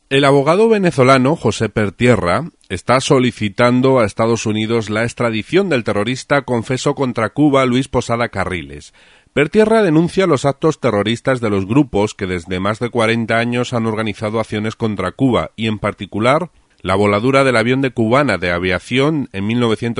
El abogado venezolano José Pertierra está solicitando a Estados Unidos la extradición del terrorista confeso contra Cuba Luis Posada Carriles. Pertierra denuncia los actos terroristas de los grupos que desde más de 40 años han organizado acciones contra Cuba y, en particular, la voladura del avión de Cubana de Aviación en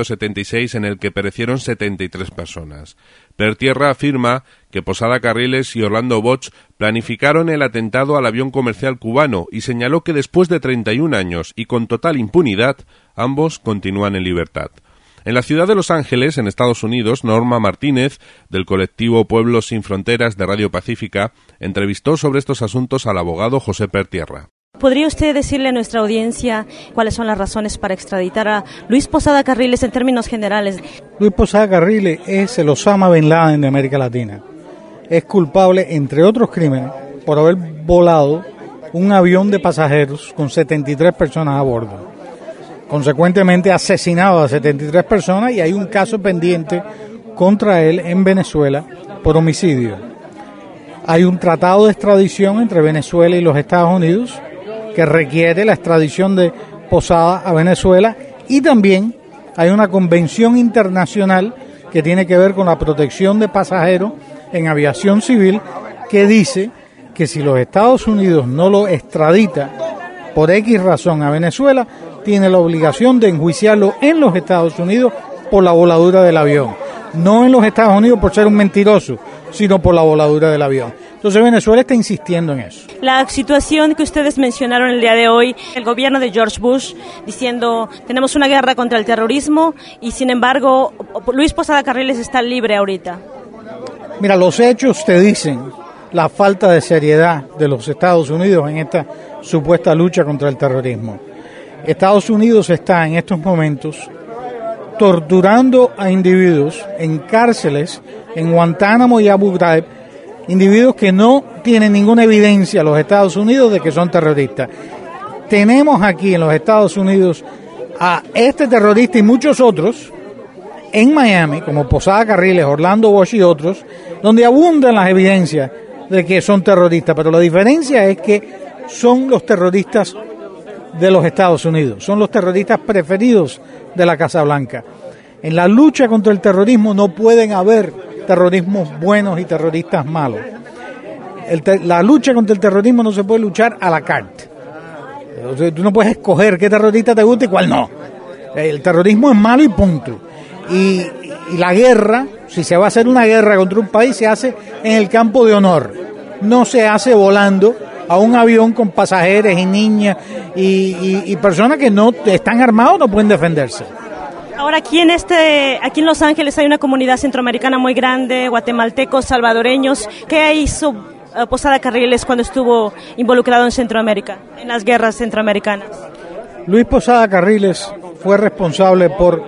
1976 en el que perecieron 73 personas. Pertierra afirma que Posada Carriles y Orlando Bosch planificaron el atentado al avión comercial cubano y señaló que después de 31 años y con total impunidad, ambos continúan en libertad. En la ciudad de Los Ángeles, en Estados Unidos, Norma Martínez, del colectivo Pueblos Sin Fronteras de Radio Pacífica, entrevistó sobre estos asuntos al abogado José Pertierra. ¿Podría usted decirle a nuestra audiencia cuáles son las razones para extraditar a Luis Posada Carriles en términos generales? Luis Posada Carriles es el Osama Bin Laden de América Latina. Es culpable, entre otros crímenes, por haber volado un avión de pasajeros con 73 personas a bordo. Consecuentemente, ha asesinado a 73 personas y hay un caso pendiente contra él en Venezuela por homicidio. Hay un tratado de extradición entre Venezuela y los Estados Unidos que requiere la extradición de Posada a Venezuela, y también hay una convención internacional que tiene que ver con la protección de pasajeros en aviación civil que dice que si los Estados Unidos no lo extradita por X razón a Venezuela, tiene la obligación de enjuiciarlo en los Estados Unidos por la voladura del avión. No en los Estados Unidos por ser un mentiroso, sino por la voladura del avión. Entonces Venezuela está insistiendo en eso. La situación que ustedes mencionaron el día de hoy, el gobierno de George Bush diciendo tenemos una guerra contra el terrorismo y sin embargo Luis Posada Carriles está libre ahorita. Mira, los hechos te dicen la falta de seriedad de los Estados Unidos en esta supuesta lucha contra el terrorismo. Estados Unidos está en estos momentos torturando a individuos en cárceles en Guantánamo y Abu Ghraib, individuos que no tienen ninguna evidencia los Estados Unidos de que son terroristas. Tenemos aquí en los Estados Unidos a este terrorista y muchos otros en Miami, como Posada Carriles, Orlando Bosch y otros, donde abundan las evidencias de que son terroristas, pero la diferencia es que son los terroristas de los Estados Unidos, son los terroristas preferidos de la Casa Blanca. En la lucha contra el terrorismo no pueden haber terrorismos buenos y terroristas malos. La lucha contra el terrorismo no se puede luchar a la carte. O sea, tú no puedes escoger qué terrorista te gusta y cuál no. El terrorismo es malo y punto. Y la guerra, si se va a hacer una guerra contra un país, se hace en el campo de honor. No se hace volando a un avión con pasajeros y niñas y personas que no están armados, no pueden defenderse. Ahora aquí en Los Ángeles hay una comunidad centroamericana muy grande, guatemaltecos, salvadoreños. ¿Qué hizo Posada Carriles cuando estuvo involucrado en Centroamérica, en las guerras centroamericanas? Luis Posada Carriles fue responsable por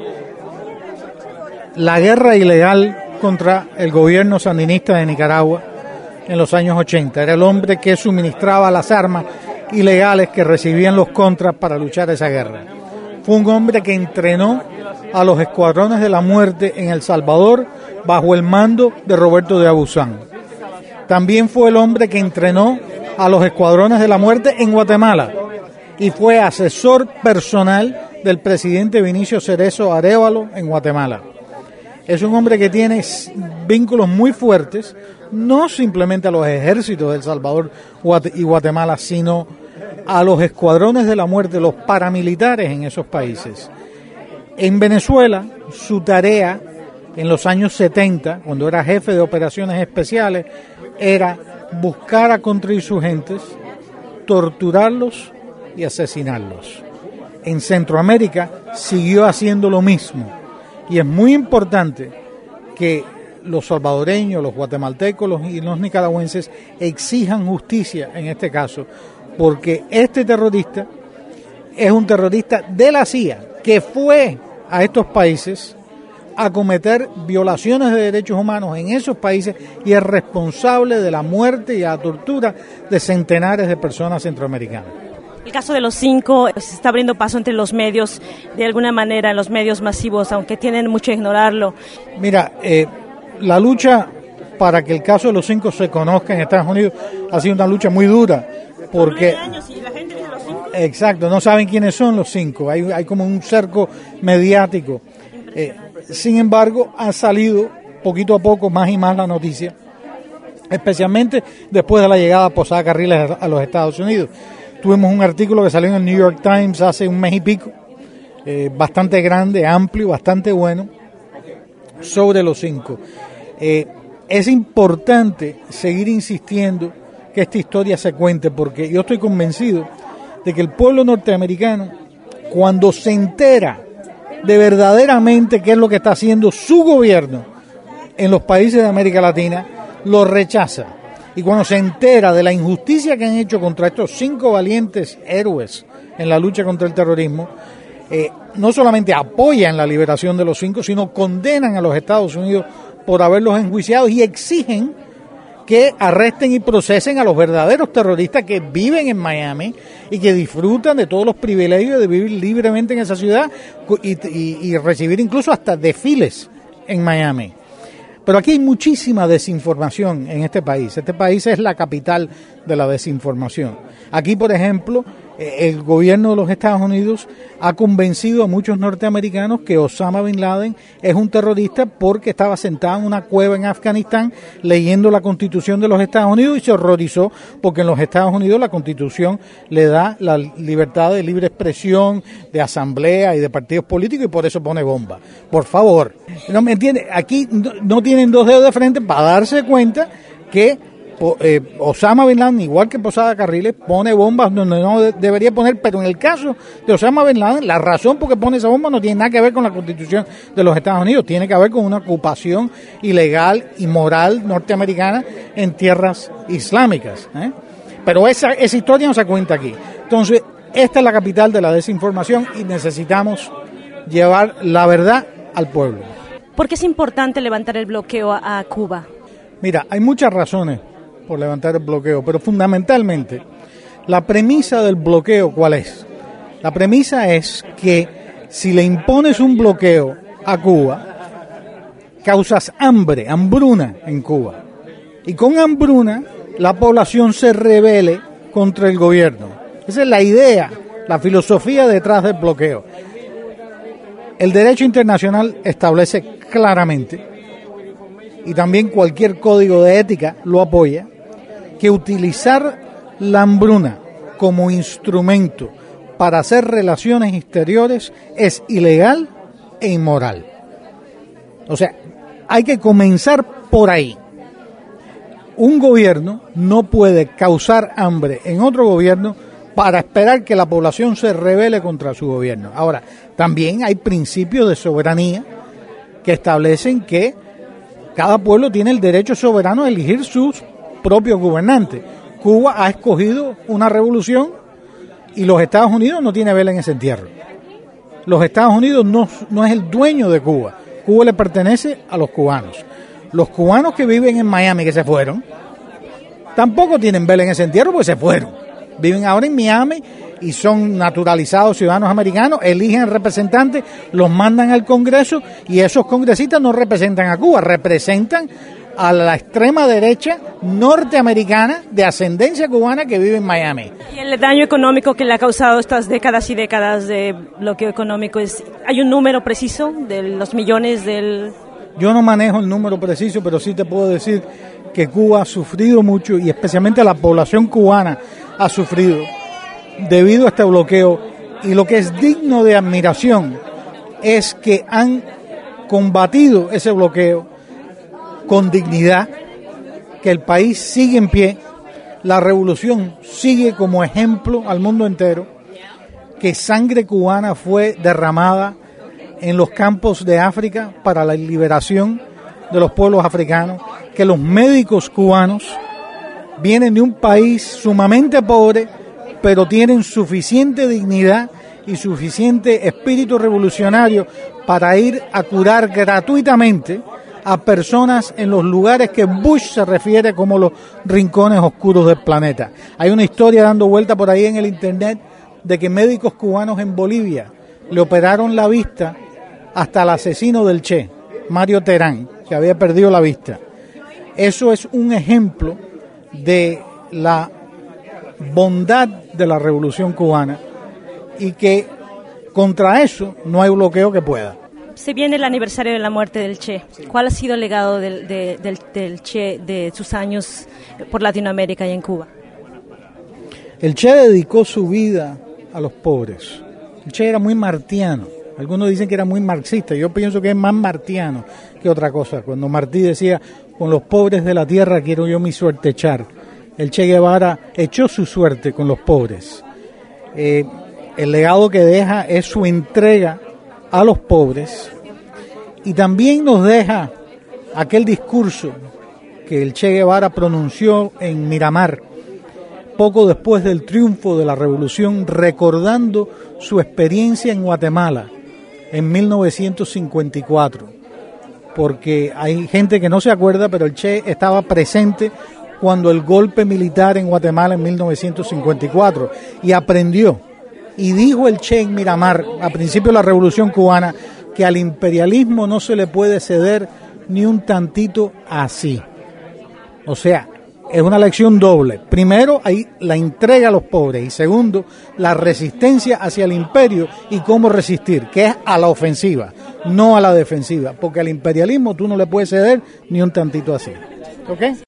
la guerra ilegal contra el gobierno sandinista de Nicaragua en los años 80. Era el hombre que suministraba las armas ilegales que recibían los contras para luchar esa guerra. Fue un hombre que entrenó a los escuadrones de la muerte en El Salvador bajo el mando de Roberto de Abusan. También fue el hombre que entrenó a los escuadrones de la muerte en Guatemala y fue asesor personal del presidente Vinicio Cerezo Arévalo en Guatemala. Es un hombre que tiene vínculos muy fuertes, no simplemente a los ejércitos de El Salvador y Guatemala, sino a los escuadrones de la muerte, los paramilitares en esos países. En Venezuela, su tarea en los años 70, cuando era jefe de operaciones especiales, era buscar a contrainsurgentes, torturarlos y asesinarlos. En Centroamérica siguió haciendo lo mismo. Y es muy importante que los salvadoreños, los guatemaltecos y los nicaragüenses exijan justicia en este caso, porque este terrorista es un terrorista de la CIA que fue a estos países a cometer violaciones de derechos humanos en esos países y es responsable de la muerte y la tortura de centenares de personas centroamericanas. El caso de los 5 se está abriendo paso entre los medios, de alguna manera, en los medios masivos, aunque tienen mucho a ignorarlo. Mira, la lucha para que el caso de los 5 se conozca en Estados Unidos ha sido una lucha muy dura, porque... 9 años y la gente dice los Exacto, no saben quiénes son los 5. Hay como un cerco mediático. Sin embargo, ha salido poquito a poco más y más la noticia, especialmente después de la llegada de Posada Carriles a los Estados Unidos. Tuvimos un artículo que salió en el New York Times hace un mes y pico, bastante grande, amplio, bastante bueno, sobre los 5. Es importante seguir insistiendo que esta historia se cuente, porque yo estoy convencido de que el pueblo norteamericano, cuando se entera de verdaderamente qué es lo que está haciendo su gobierno en los países de América Latina, lo rechaza. Y cuando se entera de la injusticia que han hecho contra estos 5 valientes héroes en la lucha contra el terrorismo, no solamente apoyan la liberación de los 5, sino condenan a los Estados Unidos por haberlos enjuiciado y exigen que arresten y procesen a los verdaderos terroristas que viven en Miami y que disfrutan de todos los privilegios de vivir libremente en esa ciudad y recibir incluso hasta desfiles en Miami. Pero aquí hay muchísima desinformación en este país. Este país es la capital de la desinformación. Aquí, por ejemplo, el gobierno de los Estados Unidos ha convencido a muchos norteamericanos que Osama Bin Laden es un terrorista porque estaba sentado en una cueva en Afganistán leyendo la Constitución de los Estados Unidos y se horrorizó porque en los Estados Unidos la Constitución le da la libertad de libre expresión, de asamblea y de partidos políticos y por eso pone bomba. Por favor, ¿no me entiende? Aquí no tienen 2 dedos de frente para darse cuenta que Osama Bin Laden, igual que Posada Carriles, pone bombas donde no debería poner, pero en el caso de Osama Bin Laden, la razón por qué pone esa bomba no tiene nada que ver con la Constitución de los Estados Unidos, tiene que ver con una ocupación ilegal y moral norteamericana en tierras islámicas, Pero esa historia no se cuenta aquí. Entonces, esta es la capital de la desinformación y necesitamos llevar la verdad al pueblo. ¿Por qué es importante levantar el bloqueo a Cuba? Mira, hay muchas razones por levantar el bloqueo, pero fundamentalmente la premisa del bloqueo, ¿cuál es? La premisa es que si le impones un bloqueo a Cuba, causas hambruna en Cuba, y con hambruna la población se rebele contra el gobierno. Esa es la idea, la filosofía detrás del bloqueo. El derecho internacional establece claramente, y también cualquier código de ética lo apoya, que utilizar la hambruna como instrumento para hacer relaciones exteriores es ilegal e inmoral. O sea, hay que comenzar por ahí. Un gobierno no puede causar hambre en otro gobierno para esperar que la población se rebele contra su gobierno. Ahora, también hay principios de soberanía que establecen que cada pueblo tiene el derecho soberano a elegir sus propios gobernantes. Cuba ha escogido una revolución y los Estados Unidos no tiene vela en ese entierro. Los Estados Unidos no es el dueño de Cuba. Cuba le pertenece a los cubanos. Los cubanos que viven en Miami, que se fueron, tampoco tienen vela en ese entierro porque se fueron. Viven ahora en Miami y son naturalizados ciudadanos americanos, eligen representantes, los mandan al Congreso y esos congresistas no representan a Cuba, representan a la extrema derecha norteamericana de ascendencia cubana que vive en Miami. ¿Y el daño económico que le ha causado estas décadas y décadas de bloqueo económico? ¿Hay un número preciso de los millones del...? Yo no manejo el número preciso, pero sí te puedo decir que Cuba ha sufrido mucho y especialmente la población cubana ha sufrido debido a este bloqueo, y lo que es digno de admiración es que han combatido ese bloqueo con dignidad, que el país sigue en pie, la revolución sigue como ejemplo al mundo entero, que sangre cubana fue derramada en los campos de África para la liberación de los pueblos africanos, que los médicos cubanos vienen de un país sumamente pobre, pero tienen suficiente dignidad y suficiente espíritu revolucionario para ir a curar gratuitamente a personas en los lugares que Bush se refiere como los rincones oscuros del planeta. Hay una historia dando vuelta por ahí en el internet de que médicos cubanos en Bolivia le operaron la vista hasta el asesino del Che, Mario Terán, que había perdido la vista. Eso es un ejemplo de la bondad de la Revolución Cubana y que contra eso no hay bloqueo que pueda. Se viene el aniversario de la muerte del Che. ¿Cuál ha sido el legado del Che de sus años por Latinoamérica y en Cuba? El Che dedicó su vida a los pobres. El Che era muy martiano. Algunos dicen que era muy marxista. Yo pienso que es más martiano que otra cosa. Cuando Martí decía, con los pobres de la tierra quiero yo mi suerte echar. El Che Guevara echó su suerte con los pobres. El legado que deja es su entrega a los pobres y también nos deja aquel discurso que el Che Guevara pronunció en Miramar poco después del triunfo de la revolución, recordando su experiencia en Guatemala en 1954, porque hay gente que no se acuerda, pero el Che estaba presente cuando el golpe militar en Guatemala en 1954 y aprendió. Y dijo el Che en Miramar, a principio de la Revolución Cubana, que al imperialismo no se le puede ceder ni un tantito así. O sea, es una lección doble. Primero, hay la entrega a los pobres. Y segundo, la resistencia hacia el imperio y cómo resistir, que es a la ofensiva, no a la defensiva. Porque al imperialismo tú no le puedes ceder ni un tantito así. ¿Ok?